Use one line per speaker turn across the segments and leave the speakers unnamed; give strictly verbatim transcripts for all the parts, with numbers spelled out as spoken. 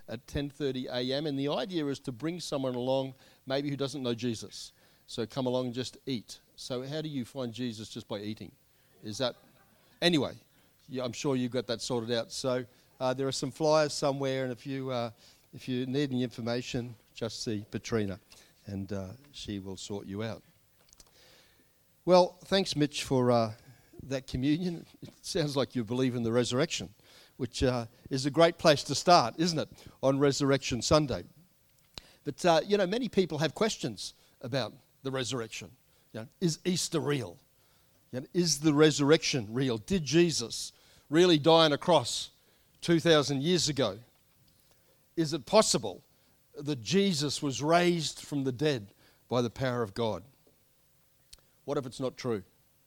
at ten thirty a.m. And the idea is to bring someone along maybe who doesn't know Jesus. So come along and just eat. So how do you find Jesus? Just by eating? Is that... Anyway, yeah, I'm sure you've got that sorted out. So uh, there are some flyers somewhere, and if you uh, if you need any information, just see Petrina, and uh, she will sort you out. Well, thanks, Mitch, for uh, that communion. It sounds like you believe in the resurrection, which uh, is a great place to start, isn't it, on Resurrection Sunday? But, uh, you know, many people have questions about the resurrection. You know, is Easter real? You know, is the resurrection real? Did Jesus really die on a cross two thousand years ago? Is it possible that Jesus was raised from the dead by the power of God? What if it's not true?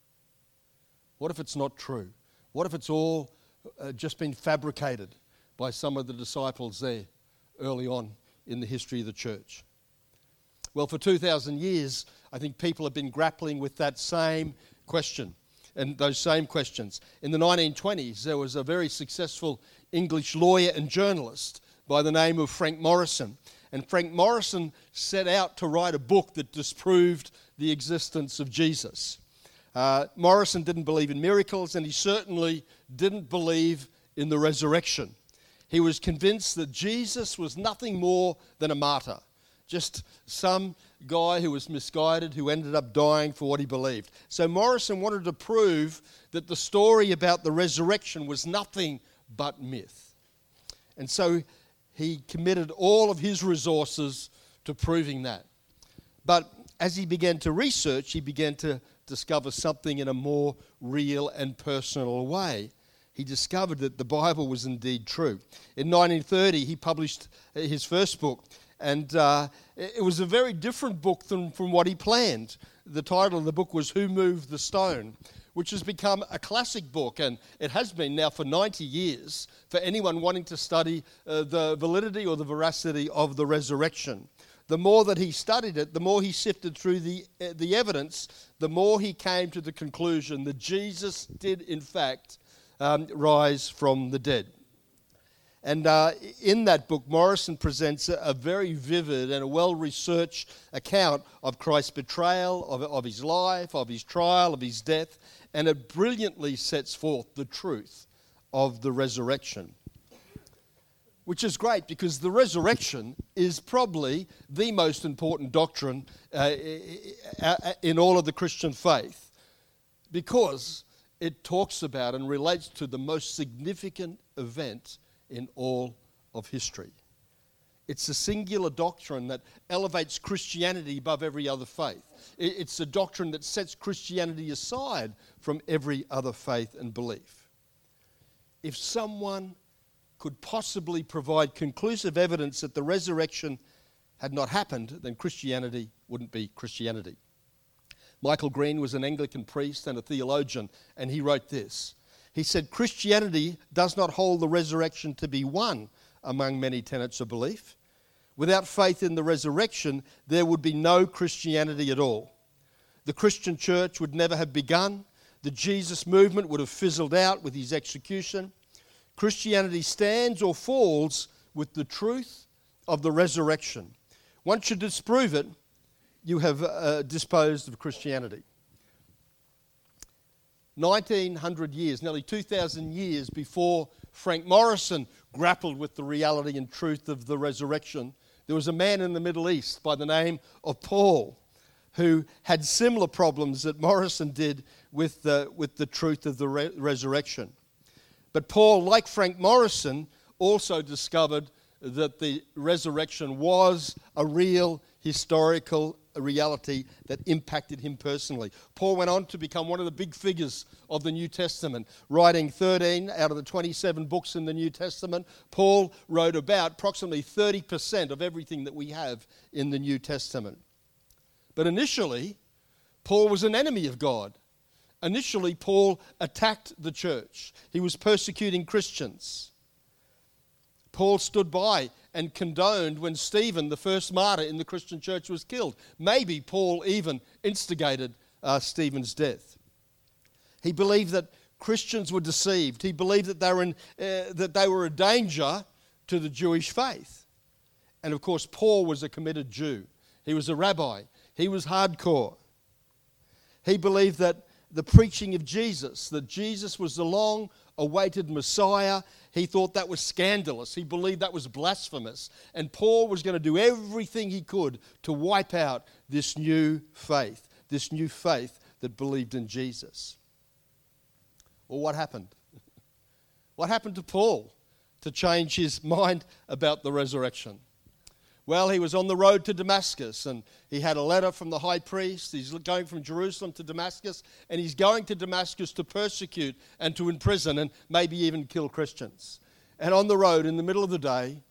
What if it's not true? What if it's all uh, just been fabricated by some of the disciples there early on in the history of the church? Well, for two thousand years, I think people have been grappling with that same question and those same questions. In the nineteen twenties, there was a very successful English lawyer and journalist by the name of Frank Morison. And Frank Morison set out to write a book that disproved the existence of Jesus. Uh, Morison didn't believe in miracles, and he certainly didn't believe in the resurrection. He was convinced that Jesus was nothing more than a martyr, just some guy who was misguided, who ended up dying for what he believed. So Morison wanted to prove that the story about the resurrection was nothing but myth. And so he committed all of his resources to proving that. But as he began to research, he began to discover something in a more real and personal way. He discovered that the Bible was indeed true. In nineteen thirty, he published his first book, and uh, it was a very different book than from what he planned. The title of the book was Who Moved the Stone, which has become a classic book, and it has been now for ninety years for anyone wanting to study uh, the validity or the veracity of the resurrection. The more that he studied it, the more he sifted through the, uh, the evidence, the more he came to the conclusion that Jesus did, in fact, um, rise from the dead. And uh, in that book, Morison presents a, a very vivid and a well-researched account of Christ's betrayal, of, of his life, of his trial, of his death, and it brilliantly sets forth the truth of the resurrection. Which is great, because the resurrection is probably the most important doctrine uh, in all of the Christian faith, because it talks about and relates to the most significant event in all of history. It's a singular doctrine that elevates Christianity above every other faith. It's a doctrine that sets Christianity aside from every other faith and belief. If someone could possibly provide conclusive evidence that the resurrection had not happened, then Christianity wouldn't be Christianity. Michael Green was an Anglican priest and a theologian, and he wrote this. He said, Christianity does not hold the resurrection to be one among many tenets of belief. Without faith in the resurrection, there would be no Christianity at all. The Christian church would never have begun. The Jesus movement would have fizzled out with his execution. Christianity stands or falls with the truth of the resurrection. Once you disprove it, you have uh, disposed of Christianity. nineteen hundred years, nearly two thousand years before Frank Morison grappled with the reality and truth of the resurrection, there was a man in the Middle East by the name of Paul who had similar problems that Morison did with the, with the truth of the re- resurrection. But Paul, like Frank Morison, also discovered that the resurrection was a real historical reality that impacted him personally. Paul went on to become one of the big figures of the New Testament, writing thirteen out of the twenty-seven books in the New Testament. Paul wrote about approximately thirty percent of everything that we have in the New Testament. But initially, Paul was an enemy of God. Initially, Paul attacked the church. He was persecuting Christians. Paul stood by and condoned when Stephen, the first martyr in the Christian church, was killed. Maybe Paul even instigated uh, Stephen's death. He believed that Christians were deceived. He believed that they were in, uh, that they were a danger to the Jewish faith. And of course, Paul was a committed Jew. He was a rabbi. He was hardcore. He believed that the preaching of Jesus, that Jesus was the long-awaited Messiah, he thought that was scandalous. He believed that was blasphemous. And Paul was going to do everything he could to wipe out this new faith, this new faith that believed in Jesus. Well, what happened? What happened to Paul to change his mind about the resurrection? Well, he was on the road to Damascus, and he had a letter from the high priest. He's going from Jerusalem to Damascus, and he's going to Damascus to persecute and to imprison and maybe even kill Christians. And on the road, in the middle of the day,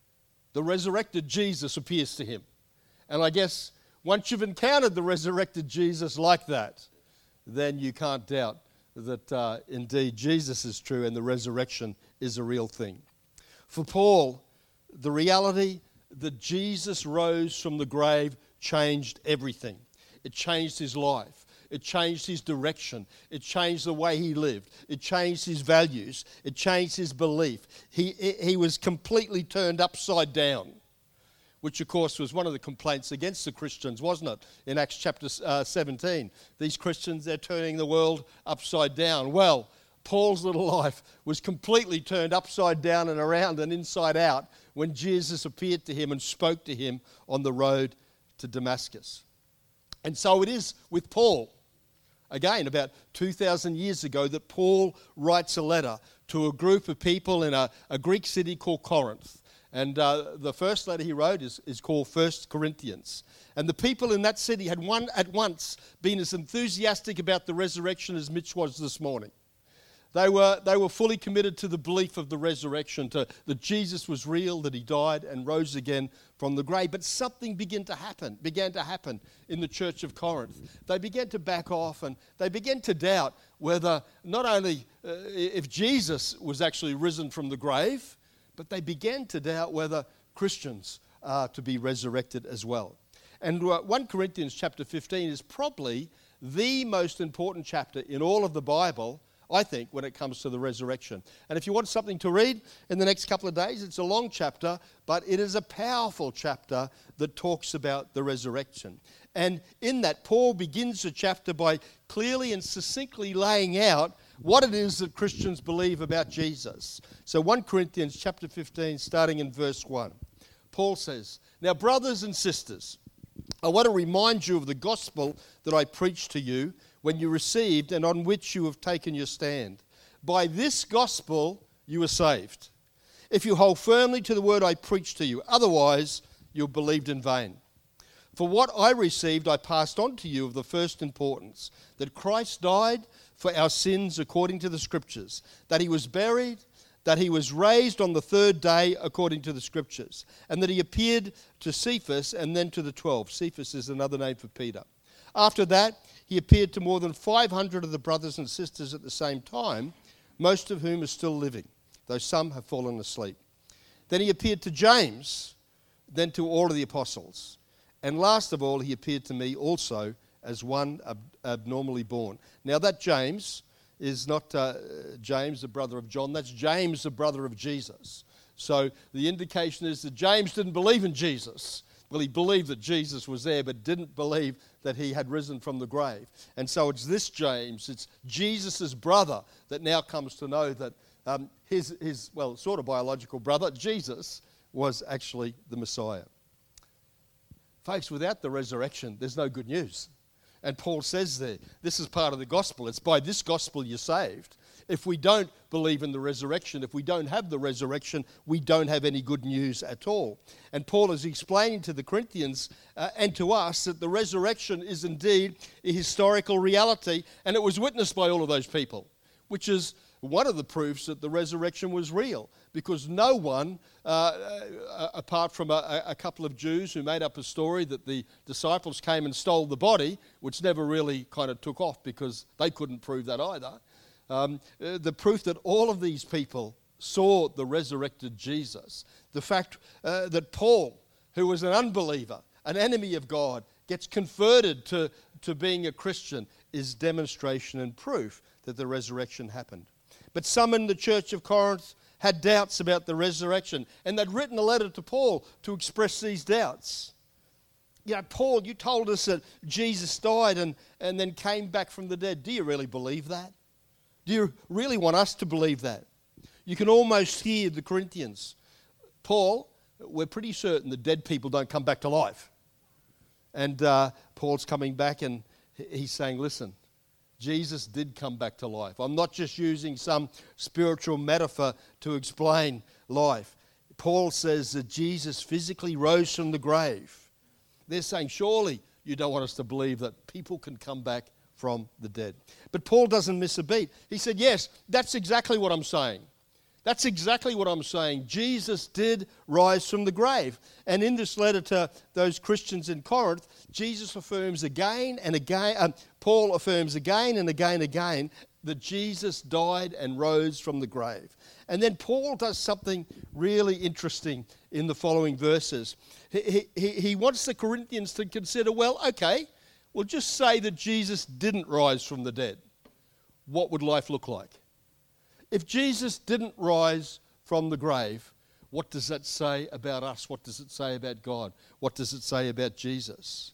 the resurrected Jesus appears to him. And I guess once you've encountered the resurrected Jesus like that, then you can't doubt that uh, indeed Jesus is true and the resurrection is a real thing. For Paul, the reality that Jesus rose from the grave changed everything. It changed his life. It changed his direction. It changed the way he lived. It changed his values. It changed his belief. He, he was completely turned upside down, which of course was one of the complaints against the Christians, wasn't it? In Acts chapter uh, seventeen, these Christians, they're turning the world upside down. Well, Paul's little life was completely turned upside down and around and inside out when Jesus appeared to him and spoke to him on the road to Damascus. And so it is with Paul. Again, about two thousand years ago, that Paul writes a letter to a group of people in a, a Greek city called Corinth. And uh, the first letter he wrote is, is called First Corinthians. And the people in that city had one, at once been as enthusiastic about the resurrection as Mitch was this morning. They were, they were fully committed to the belief of the resurrection, to, that Jesus was real, that he died and rose again from the grave. But something began to happen, began to happen in the church of Corinth. They began to back off, and they began to doubt whether not only uh, if Jesus was actually risen from the grave, but they began to doubt whether Christians are to be resurrected as well. And uh, First Corinthians chapter fifteen is probably the most important chapter in all of the Bible, I think, when it comes to the resurrection. And if you want something to read in the next couple of days, it's a long chapter, but it is a powerful chapter that talks about the resurrection. And in that, Paul begins the chapter by clearly and succinctly laying out what it is that Christians believe about Jesus. So First Corinthians chapter fifteen, starting in verse one, Paul says, "Now, brothers and sisters, I want to remind you of the gospel that I preached to you when you received and on which you have taken your stand. By this gospel you are saved, if you hold firmly to the word I preached to you. Otherwise, you have believed in vain. For what I received I passed on to you of the first importance, that Christ died for our sins according to the Scriptures, that he was buried, that he was raised on the third day according to the Scriptures, and that he appeared to Cephas and then to the twelve." Cephas is another name for Peter. "After that, he appeared to more than five hundred of the brothers and sisters at the same time, most of whom are still living, though some have fallen asleep. Then he appeared to James, then to all of the apostles. And last of all, he appeared to me also as one ab- abnormally born." Now that James is not uh, James, the brother of John. That's James, the brother of Jesus. So the indication is that James didn't believe in Jesus. Well, he believed that Jesus was there, but didn't believe that he had risen from the grave. And so it's this James, it's Jesus' brother, that now comes to know that um, his, his, well, sort of biological brother, Jesus, was actually the Messiah. Folks, without the resurrection, there's no good news. And Paul says there, this is part of the gospel. It's by this gospel you're saved. If we don't believe in the resurrection, if we don't have the resurrection, we don't have any good news at all. And Paul is explaining to the Corinthians uh, and to us that the resurrection is indeed a historical reality, and it was witnessed by all of those people, which is one of the proofs that the resurrection was real, because no one, uh, uh, apart from a, a couple of Jews who made up a story that the disciples came and stole the body, which never really kind of took off because they couldn't prove that either, um, uh, the proof that all of these people saw the resurrected Jesus, the fact uh, that Paul, who was an unbeliever, an enemy of God, gets converted to, to being a Christian, is demonstration and proof that the resurrection happened. But some in the church of Corinth had doubts about the resurrection, and they'd written a letter to Paul to express these doubts. You know, Paul, you told us that Jesus died and, and then came back from the dead. Do you really believe that? Do you really want us to believe that? You can almost hear the Corinthians. Paul, we're pretty certain that dead people don't come back to life. And uh, Paul's coming back and he's saying, listen, Jesus did come back to life. I'm not just using some spiritual metaphor to explain life. Paul says that Jesus physically rose from the grave. They're saying, surely you don't want us to believe that people can come back from the dead. But Paul doesn't miss a beat. He said, yes, that's exactly what I'm saying. That's exactly what I'm saying. Jesus did rise from the grave. And in this letter to those Christians in Corinth, Jesus affirms again and again, um, Paul affirms again and again and again that Jesus died and rose from the grave. And then Paul does something really interesting in the following verses. He, he, he wants the Corinthians to consider, well, okay, we'll just say that Jesus didn't rise from the dead. What would life look like? If Jesus didn't rise from the grave, what does that say about us? What does it say about God? What does it say about Jesus?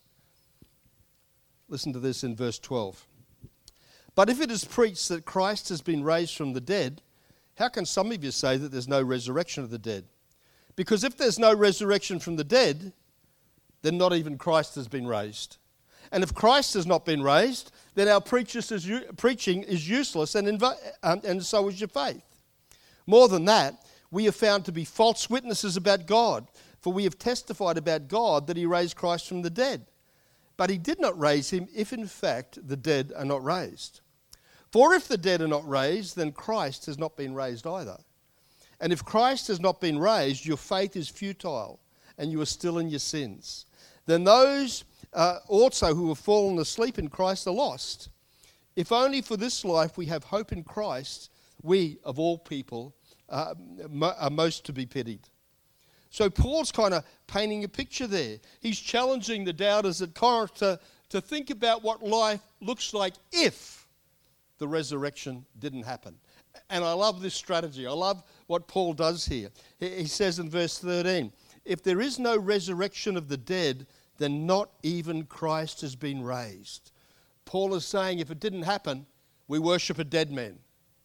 Listen to this in verse twelve. But if it is preached that Christ has been raised from the dead, how can some of you say that there's no resurrection of the dead? Because if there's no resurrection from the dead, then not even Christ has been raised. And if Christ has not been raised, then our preaching is useless, and, inv- um, and so is your faith. More than that, we are found to be false witnesses about God, for we have testified about God that he raised Christ from the dead. But he did not raise him if in fact the dead are not raised. For if the dead are not raised, then Christ has not been raised either. And if Christ has not been raised, your faith is futile, and you are still in your sins. Then those uh, also who have fallen asleep in Christ are lost. If only for this life we have hope in Christ, we, of all people, uh, are most to be pitied. So Paul's kind of painting a picture there. He's challenging the doubters at Corinth to, to think about what life looks like if the resurrection didn't happen. And I love this strategy. I love what Paul does here. He says in verse thirteen, if there is no resurrection of the dead, then not even Christ has been raised. Paul is saying if it didn't happen, we worship a dead man.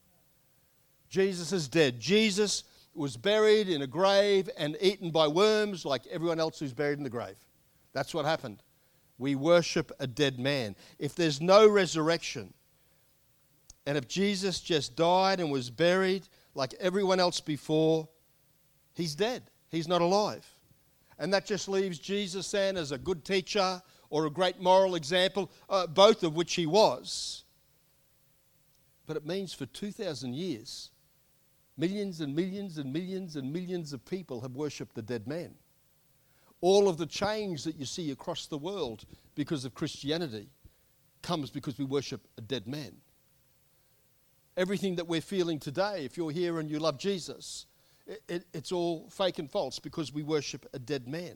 Jesus is dead. Jesus was buried in a grave and eaten by worms like everyone else who's buried in the grave. That's what happened. We worship a dead man. If there's no resurrection, and if Jesus just died and was buried like everyone else before, he's dead. He's not alive. And that just leaves Jesus then as a good teacher or a great moral example, uh, both of which he was. But it means for two thousand years, millions and millions and millions and millions of people have worshipped the dead man. All of the change that you see across the world because of Christianity comes because we worship a dead man. Everything that we're feeling today, if you're here and you love Jesus, it, it, it's all fake and false because we worship a dead man.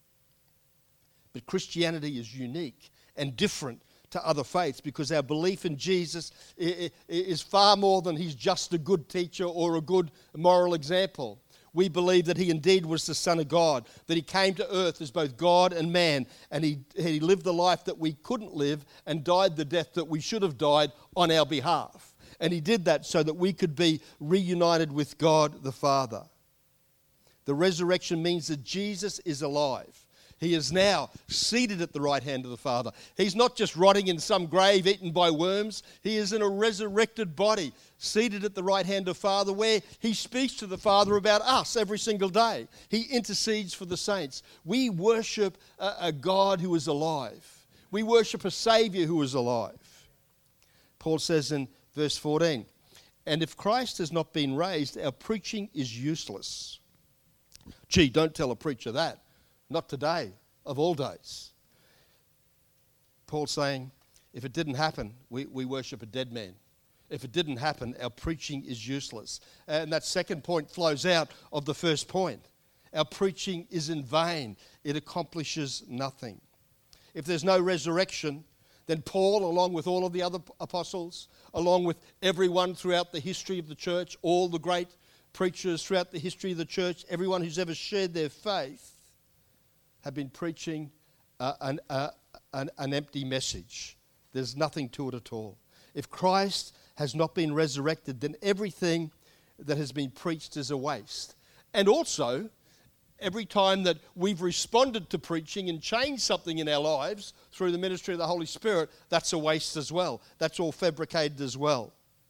But Christianity is unique and different to other faiths because our belief in Jesus is far more than he's just a good teacher or a good moral example. We believe that he indeed was the Son of God, that he came to earth as both God and man, and he, he lived the life that we couldn't live and died the death that we should have died on our behalf. And he did that so that we could be reunited with God the Father. The resurrection means that Jesus is alive. He is now seated at the right hand of the Father. He's not just rotting in some grave eaten by worms. He is in a resurrected body, seated at the right hand of the Father, where he speaks to the Father about us every single day. He intercedes for the saints. We worship a, a God who is alive. We worship a Saviour who is alive. Paul says in verse fourteen, and if Christ has not been raised, our preaching is useless. Gee, don't tell a preacher that. Not today, of all days. Paul's saying, if it didn't happen, we, we worship a dead man. If it didn't happen, our preaching is useless. And that second point flows out of the first point. Our preaching is in vain. It accomplishes nothing. If there's no resurrection, then Paul, along with all of the other apostles, along with everyone throughout the history of the church, all the great preachers throughout the history of the church, everyone who's ever shared their faith, have been preaching uh, an, uh, an, an empty message. There's nothing to it at all. If Christ has not been resurrected, then everything that has been preached is a waste. And also, every time that we've responded to preaching and changed something in our lives through the ministry of the Holy Spirit, that's a waste as well. That's all fabricated as well.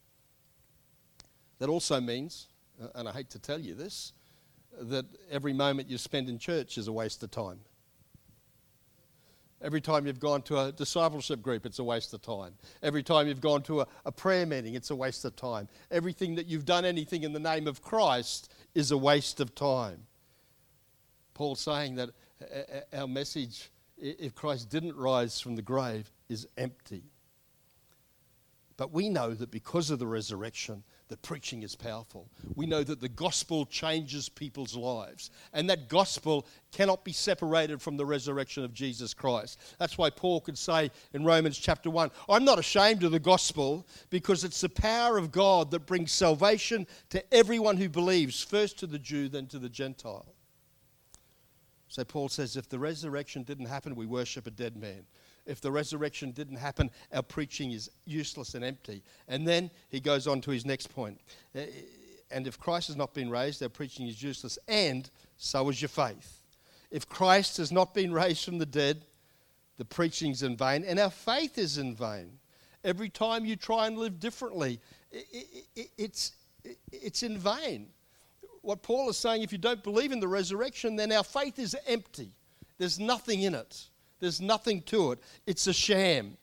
That also means, and I hate to tell you this, that every moment you spend in church is a waste of time. Every time you've gone to a discipleship group, it's a waste of time. Every time you've gone to a, a prayer meeting, it's a waste of time. Everything that you've done anything in the name of Christ is a waste of time. Paul's saying that our message, if Christ didn't rise from the grave, is empty. But we know that because of the resurrection, the preaching is powerful. We know that the gospel changes people's lives. And that gospel cannot be separated from the resurrection of Jesus Christ. That's why Paul could say in Romans chapter one, I'm not ashamed of the gospel because it's the power of God that brings salvation to everyone who believes, first to the Jew, then to the Gentile. So Paul says, if the resurrection didn't happen, we worship a dead man. If the resurrection didn't happen, our preaching is useless and empty. And then he goes on to his next point. And if Christ has not been raised, our preaching is useless, and so is your faith. If Christ has not been raised from the dead, the preaching is in vain, and our faith is in vain. Every time you try and live differently, it's, it's in vain. What Paul is saying, if you don't believe in the resurrection, then our faith is empty. There's nothing in it. There's nothing to it. It's a sham.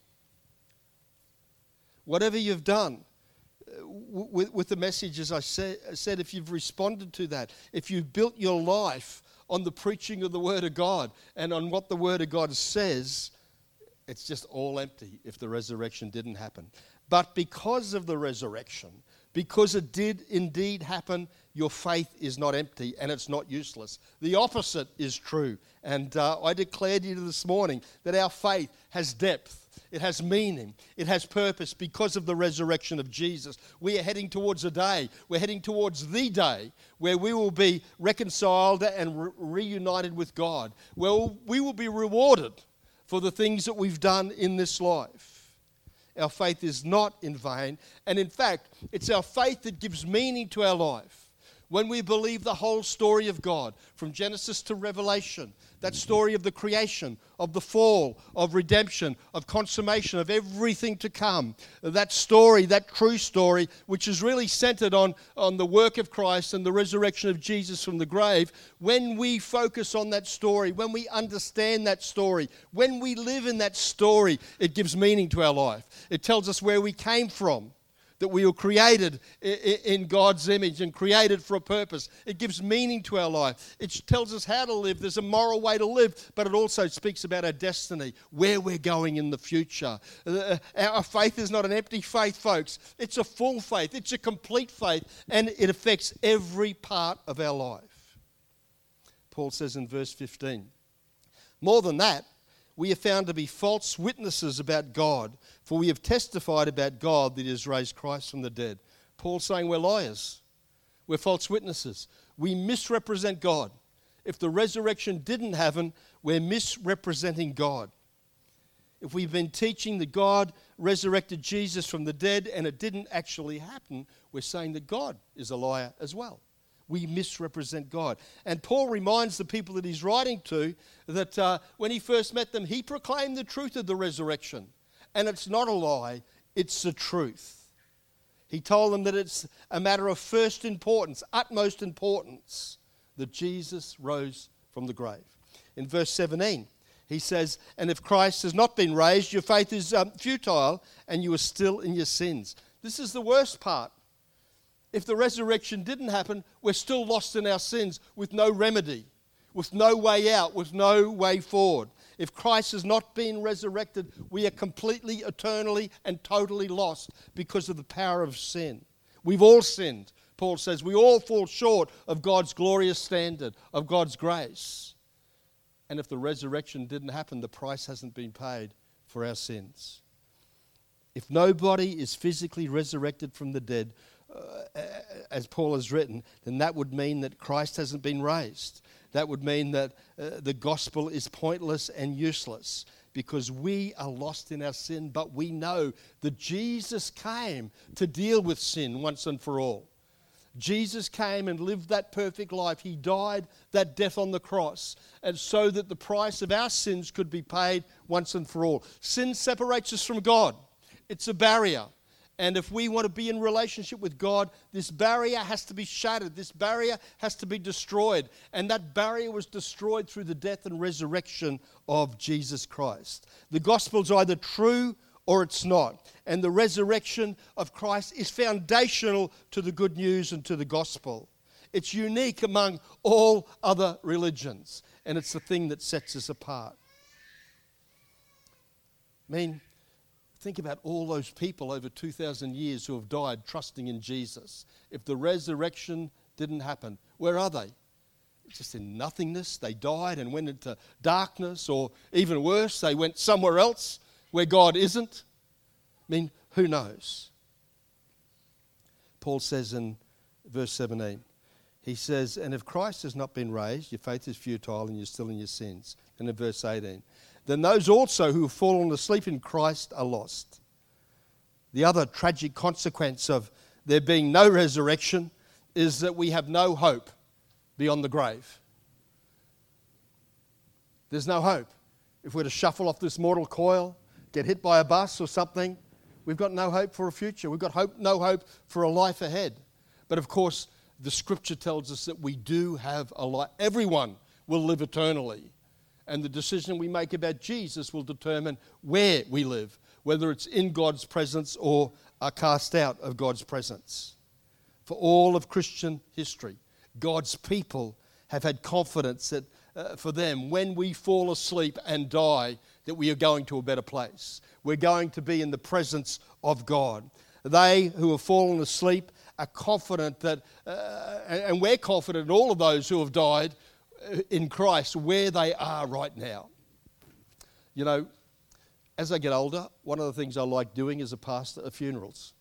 Whatever you've done uh, with, with the message, as I say, said, if you've responded to that, if you've built your life on the preaching of the Word of God and on what the Word of God says, it's just all empty if the resurrection didn't happen. But because of the resurrection, because it did indeed happen, your faith is not empty and it's not useless. The opposite is true. And uh, I declared to you this morning that our faith has depth, it has meaning, it has purpose because of the resurrection of Jesus. We are heading towards a day, we're heading towards the day where we will be reconciled and re- reunited with God, where we will be rewarded for the things that we've done in this life. Our faith is not in vain, and in fact, it's our faith that gives meaning to our life. When we believe the whole story of God, from Genesis to Revelation, that story of the creation, of the fall, of redemption, of consummation, of everything to come, that story, that true story, which is really centered on, on the work of Christ and the resurrection of Jesus from the grave, when we focus on that story, when we understand that story, when we live in that story, it gives meaning to our life. It tells us where we came from, that we were created in God's image and created for a purpose. It gives meaning to our life. It tells us how to live. There's a moral way to live, but it also speaks about our destiny, where we're going in the future. Our faith is not an empty faith, folks. It's a full faith. It's a complete faith, and it affects every part of our life. Paul says in verse fifteen, more than that, we are found to be false witnesses about God, for we have testified about God that He has raised Christ from the dead. Paul's saying we're liars. We're false witnesses. We misrepresent God. If the resurrection didn't happen, we're misrepresenting God. If we've been teaching that God resurrected Jesus from the dead and it didn't actually happen, we're saying that God is a liar as well. We misrepresent God. And Paul reminds the people that he's writing to that uh, when he first met them, he proclaimed the truth of the resurrection. And it's not a lie, it's the truth. He told them that it's a matter of first importance, utmost importance, that Jesus rose from the grave. In verse seventeen, he says, and if Christ has not been raised, your faith is um, futile and you are still in your sins. This is the worst part. If the resurrection didn't happen, we're still lost in our sins with no remedy, with no way out, with no way forward. If Christ has not been resurrected, we are completely, eternally, and totally lost because of the power of sin. We've all sinned. Paul says we all fall short of God's glorious standard, of God's grace. And if the resurrection didn't happen, the price hasn't been paid for our sins. If nobody is physically resurrected from the dead, Uh, as Paul has written, then that would mean that Christ hasn't been raised. That would mean that uh, the gospel is pointless and useless, because we are lost in our sin, but we know that Jesus came to deal with sin once and for all. Jesus came and lived that perfect life. He died that death on the cross, and so that the price of our sins could be paid once and for all. Sin separates us from God. It's a barrier. And if we want to be in relationship with God, this barrier has to be shattered. This barrier has to be destroyed. And that barrier was destroyed through the death and resurrection of Jesus Christ. The gospel's either true or it's not. And the resurrection of Christ is foundational to the good news and to the gospel. It's unique among all other religions. And it's the thing that sets us apart. I mean, think about all those people over two thousand years who have died trusting in Jesus. If the resurrection didn't happen, where are they? Just in nothingness. They died and went into darkness, or even worse, they went somewhere else where God isn't. I mean, who knows? Paul says in verse seventeen, he says, and if Christ has not been raised, your faith is futile and you're still in your sins. And in verse eighteen, then those also who have fallen asleep in Christ are lost. The other tragic consequence of there being no resurrection is that we have no hope beyond the grave. There's no hope. If we're to shuffle off this mortal coil, get hit by a bus or something, we've got no hope for a future. We've got hope, no hope for a life ahead. But of course, the scripture tells us that we do have a life. Everyone will live eternally. And the decision we make about Jesus will determine where we live, whether it's in God's presence or are cast out of God's presence. For all of Christian history, God's people have had confidence that uh, for them, when we fall asleep and die, that we are going to a better place. We're going to be in the presence of God. They who have fallen asleep are confident that, uh, and we're confident in all of those who have died in Christ, where they are right now. You know, as I get older, one of the things I like doing as a pastor are funerals.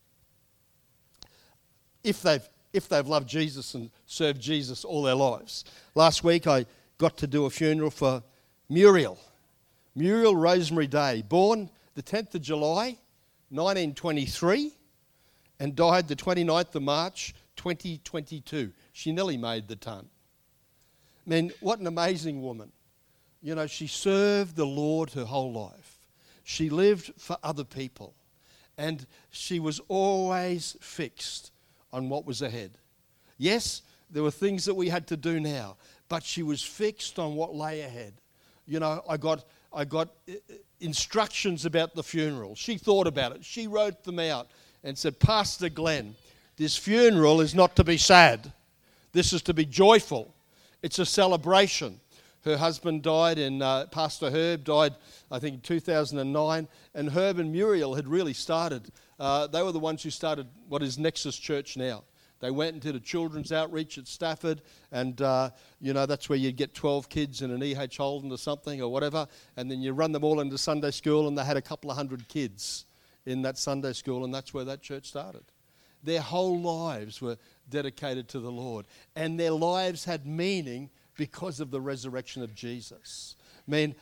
If they've if they've loved Jesus and served Jesus all their lives. Last week I got to do a funeral for Muriel. Muriel Rosemary Day, born the tenth of July, nineteen twenty-three, and died the twenty-ninth of March, twenty twenty-two. She nearly made the ton. I mean, what an amazing woman. You know, she served the Lord her whole life. She lived for other people. And she was always fixed on what was ahead. Yes, there were things that we had to do now, but she was fixed on what lay ahead. You know, I got I got instructions about the funeral. She thought about it. She wrote them out and said, Pastor Glenn, this funeral is not to be sad. This is to be joyful. It's a celebration. Her husband died, and uh, Pastor Herb died, I think, in two thousand nine. And Herb and Muriel had really started. Uh, they were the ones who started what is Nexus Church now. They went into the children's outreach at Stafford, and, uh, you know, that's where you'd get twelve kids in an E H Holden or something or whatever, and then you run them all into Sunday school, and they had a couple of hundred kids in that Sunday school, and that's where that church started. Their whole lives were dedicated to the Lord. And their lives had meaning because of the resurrection of Jesus. I mean,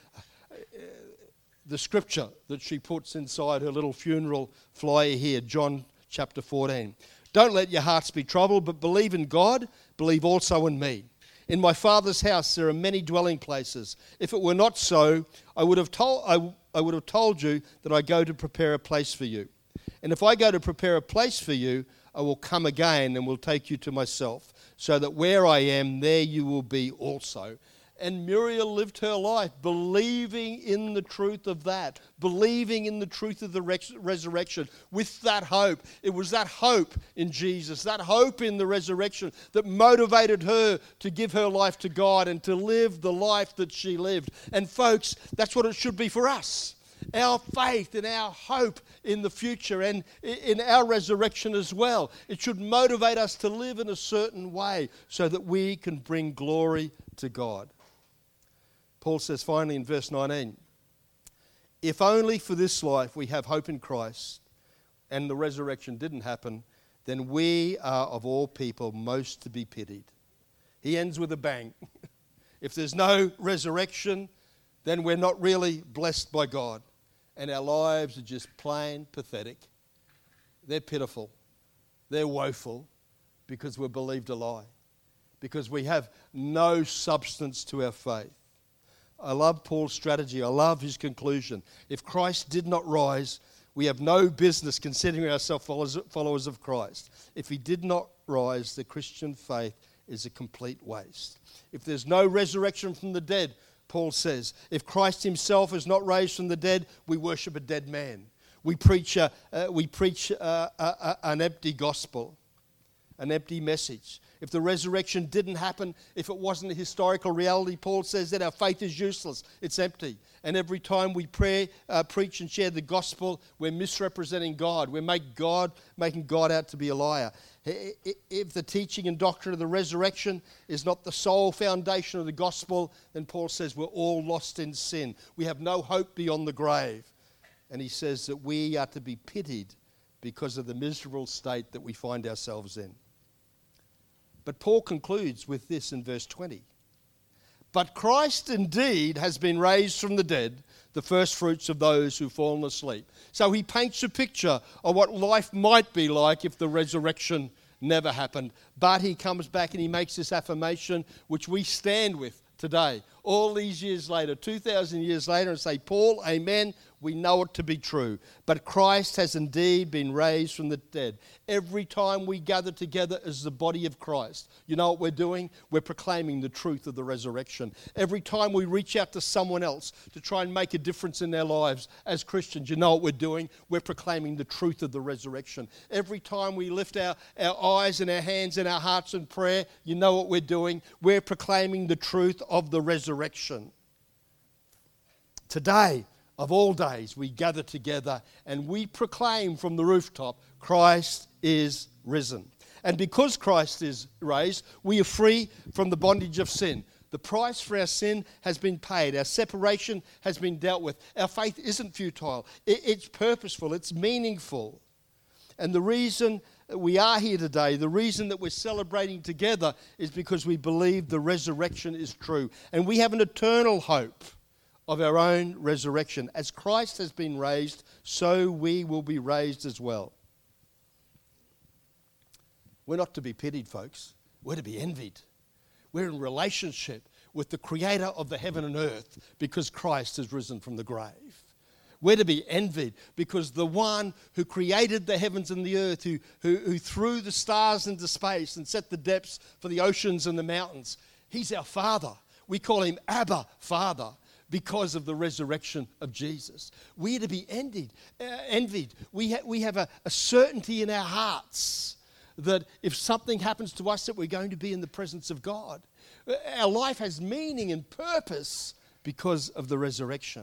the scripture that she puts inside her little funeral flyer here, John chapter fourteen. Don't let your hearts be troubled, but believe in God, believe also in me. In my Father's house there are many dwelling places. If it were not so, I would have told, I, I would have told you that I go to prepare a place for you. And if I go to prepare a place for you, I will come again and will take you to myself, so that where I am, there you will be also. And Muriel lived her life believing in the truth of that, believing in the truth of the res- resurrection with that hope. It was that hope in Jesus, that hope in the resurrection that motivated her to give her life to God and to live the life that she lived. And folks, that's what it should be for us. Our faith and our hope in the future and in our resurrection as well. It should motivate us to live in a certain way so that we can bring glory to God. Paul says finally in verse nineteen, if only for this life we have hope in Christ and the resurrection didn't happen, then we are of all people most to be pitied. He ends with a bang. If there's no resurrection, then we're not really blessed by God. And our lives are just plain pathetic. They're pitiful. They're woeful because we've believed a lie. Because we have no substance to our faith. I love Paul's strategy. I love his conclusion. If Christ did not rise, we have no business considering ourselves followers of Christ. If he did not rise, the Christian faith is a complete waste. If there's no resurrection from the dead, Paul says, if Christ himself is not raised from the dead, we worship a dead man. We preach, a, uh, we preach a, a, a, an empty gospel, an empty message. If the resurrection didn't happen, if it wasn't a historical reality, Paul says that our faith is useless. It's empty. And every time we pray, uh, preach and share the gospel, we're misrepresenting God. We're make God, making God out to be a liar. If the teaching and doctrine of the resurrection is not the sole foundation of the gospel, then Paul says we're all lost in sin. We have no hope beyond the grave. And he says that we are to be pitied because of the miserable state that we find ourselves in. But Paul concludes with this in verse twenty. But Christ indeed has been raised from the dead, the first fruits of those who've fallen asleep. So he paints a picture of what life might be like if the resurrection never happened. But he comes back and he makes this affirmation which we stand with today, all these years later, two thousand years later, and say, Paul, amen, we know it to be true. But Christ has indeed been raised from the dead. Every time we gather together as the body of Christ, you know what we're doing? We're proclaiming the truth of the resurrection. Every time we reach out to someone else to try and make a difference in their lives as Christians, you know what we're doing? We're proclaiming the truth of the resurrection. Every time we lift our, our eyes and our hands and our hearts in prayer, you know what we're doing? We're proclaiming the truth of the resurrection. Today, of all days, we gather together and we proclaim from the rooftop, Christ is risen. And because Christ is raised, we are free from the bondage of sin. The price for our sin has been paid. Our separation has been dealt with. Our faith isn't futile. It's purposeful. It's meaningful. And the reason we are here today, the reason that we're celebrating together is because we believe the resurrection is true. And we have an eternal hope of our own resurrection. As Christ has been raised, so we will be raised as well. We're not to be pitied, folks. We're to be envied. We're in relationship with the creator of the heaven and earth because Christ has risen from the grave. We're to be envied because the one who created the heavens and the earth, who, who, who threw the stars into space and set the depths for the oceans and the mountains, he's our Father. We call him Abba, Father, because of the resurrection of Jesus. We are to be envied. Uh, envied. We, ha- we have a, a certainty in our hearts that if something happens to us that we're going to be in the presence of God. Our life has meaning and purpose because of the resurrection.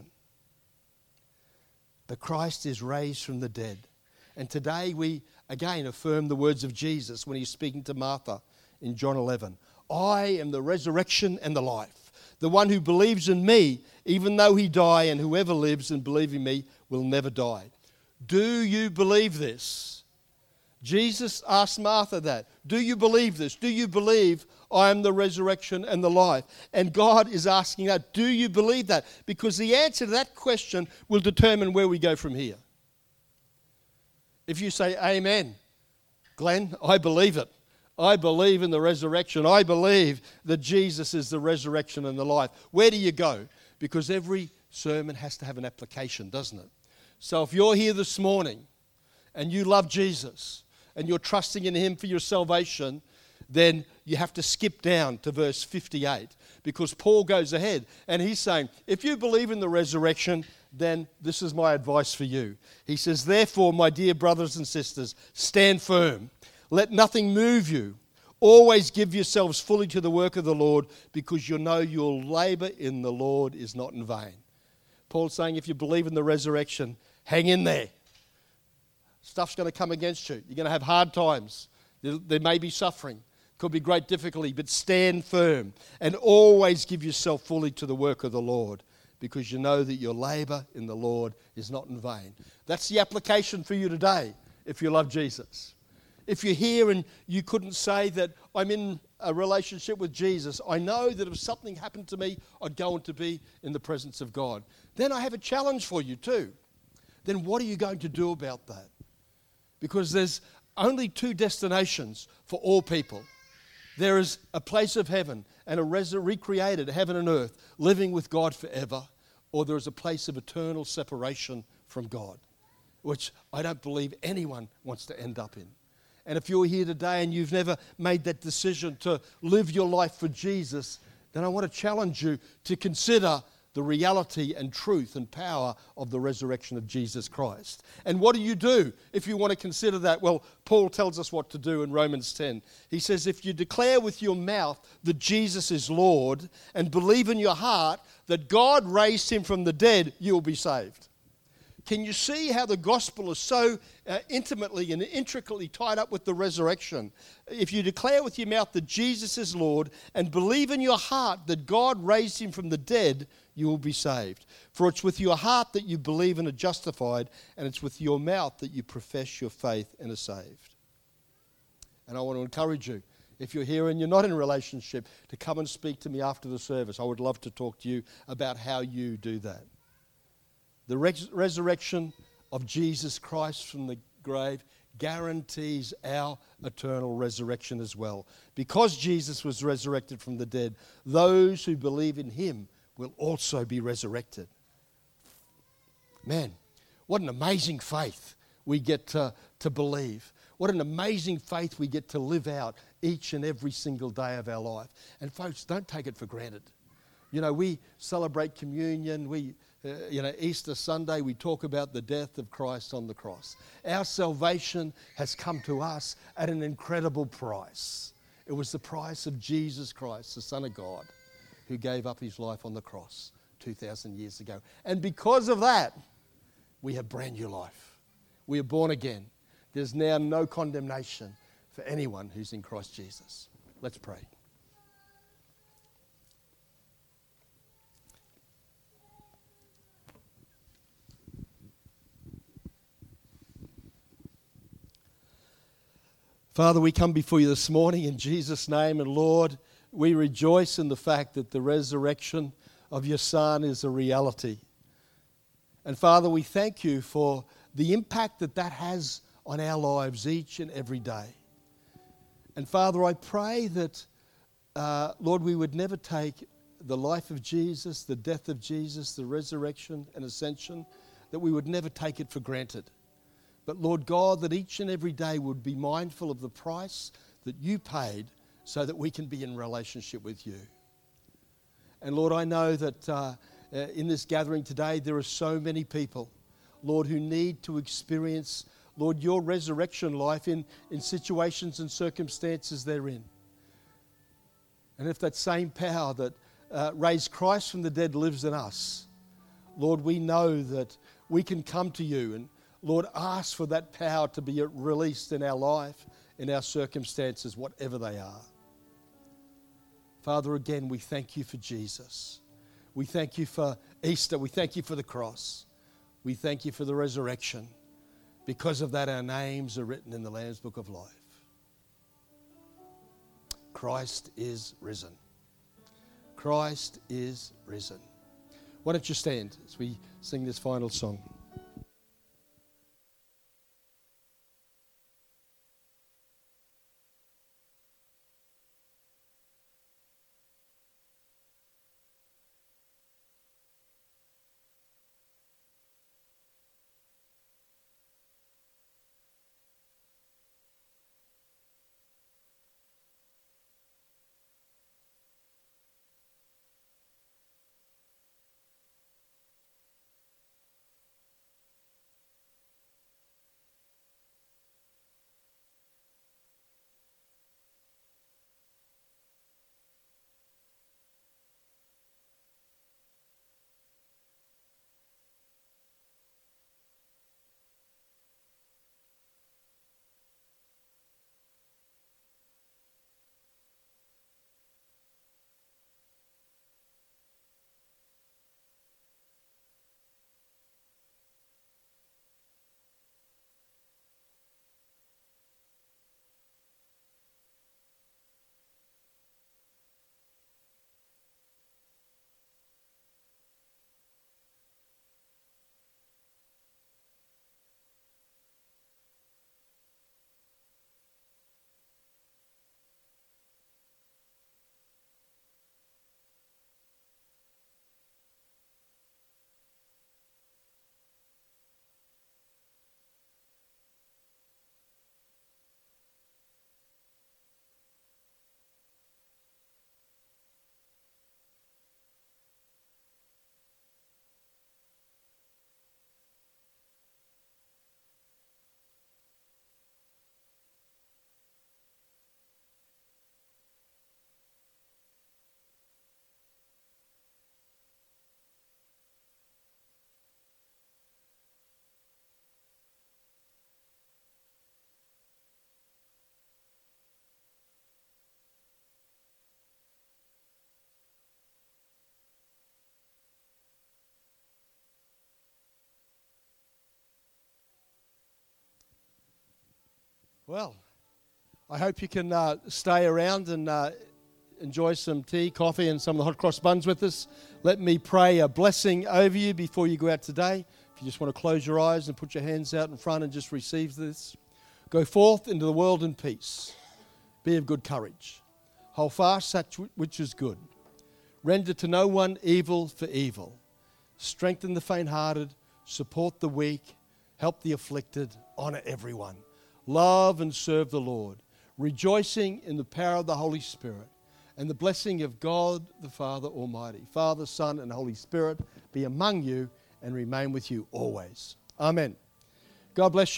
But Christ is raised from the dead. And today we again affirm the words of Jesus when he's speaking to Martha in John eleven. I am the resurrection and the life. The one who believes in me, even though he die, and whoever lives and believes in me will never die. Do you believe this? Jesus asked Martha that. Do you believe this? Do you believe I am the resurrection and the life? And God is asking that. Do you believe that? Because the answer to that question will determine where we go from here. If you say, amen, Glenn, I believe it. I believe in the resurrection. I believe that Jesus is the resurrection and the life. Where do you go? Because every sermon has to have an application, doesn't it? So if you're here this morning and you love Jesus and you're trusting in him for your salvation, then you have to skip down to verse fifty-eight because Paul goes ahead and he's saying, if you believe in the resurrection, then this is my advice for you. He says, therefore, my dear brothers and sisters, stand firm. Let nothing move you. Always give yourselves fully to the work of the Lord because you know your labour in the Lord is not in vain. Paul's saying if you believe in the resurrection, hang in there. Stuff's going to come against you. You're going to have hard times. There, there may be suffering. Could be great difficulty, but stand firm and always give yourself fully to the work of the Lord because you know that your labour in the Lord is not in vain. That's the application for you today if you love Jesus. If you're here and you couldn't say that I'm in a relationship with Jesus, I know that if something happened to me, I'd go on to be in the presence of God. Then I have a challenge for you too. Then what are you going to do about that? Because there's only two destinations for all people. There is a place of heaven and a res- recreated heaven and earth, living with God forever, or there is a place of eternal separation from God, which I don't believe anyone wants to end up in. And if you're here today and you've never made that decision to live your life for Jesus, then I want to challenge you to consider the reality and truth and power of the resurrection of Jesus Christ. And what do you do if you want to consider that? Well, Paul tells us what to do in Romans ten. He says, if you declare with your mouth that Jesus is Lord and believe in your heart that God raised him from the dead, you will be saved. Can you see how the gospel is so uh, intimately and intricately tied up with the resurrection? If you declare with your mouth that Jesus is Lord and believe in your heart that God raised him from the dead, you will be saved. For it's with your heart that you believe and are justified, and it's with your mouth that you profess your faith and are saved. And I want to encourage you, if you're here and you're not in a relationship, to come and speak to me after the service. I would love to talk to you about how you do that. The res- resurrection of Jesus Christ from the grave guarantees our eternal resurrection as well. Because Jesus was resurrected from the dead, those who believe in him will also be resurrected. Man, what an amazing faith we get to, to believe. What an amazing faith we get to live out each and every single day of our life. And folks, don't take it for granted. You know, we celebrate communion, we Uh, you know, Easter Sunday, we talk about the death of Christ on the cross. Our salvation has come to us at an incredible price. It was the price of Jesus Christ, the Son of God, who gave up his life on the cross two thousand years ago. And because of that, we have brand new life. We are born again. There's now no condemnation for anyone who's in Christ Jesus. Let's pray. Father, we come before you this morning in Jesus' name, and Lord, we rejoice in the fact that the resurrection of your Son is a reality. And Father, we thank you for the impact that that has on our lives each and every day. And Father, I pray that, uh, Lord, we would never take the life of Jesus, the death of Jesus, the resurrection and ascension, that we would never take it for granted. But Lord God, that each and every day would be mindful of the price that you paid so that we can be in relationship with you. And Lord, I know that uh, in this gathering today, there are so many people, Lord, who need to experience, Lord, your resurrection life in, in situations and circumstances they're in. And if that same power that uh, raised Christ from the dead lives in us, Lord, we know that we can come to you and Lord, ask for that power to be released in our life, in our circumstances, whatever they are. Father, again, we thank you for Jesus. We thank you for Easter. We thank you for the cross. We thank you for the resurrection. Because of that, our names are written in the Lamb's Book of Life. Christ is risen. Christ is risen. Why don't you stand as we sing this final song? Well, I hope you can uh, stay around and uh, enjoy some tea, coffee, and some of the hot cross buns with us. Let me pray a blessing over you before you go out today. If you just want to close your eyes and put your hands out in front and just receive this. Go forth into the world in peace. Be of good courage. Hold fast that which is good. Render to no one evil for evil. Strengthen the faint-hearted. Support the weak. Help the afflicted. Honor everyone. Love and serve the Lord. Rejoicing in the power of the Holy Spirit. And the blessing of God the Father Almighty, Father, Son, and Holy Spirit be among you and remain with you always. Amen. God bless you.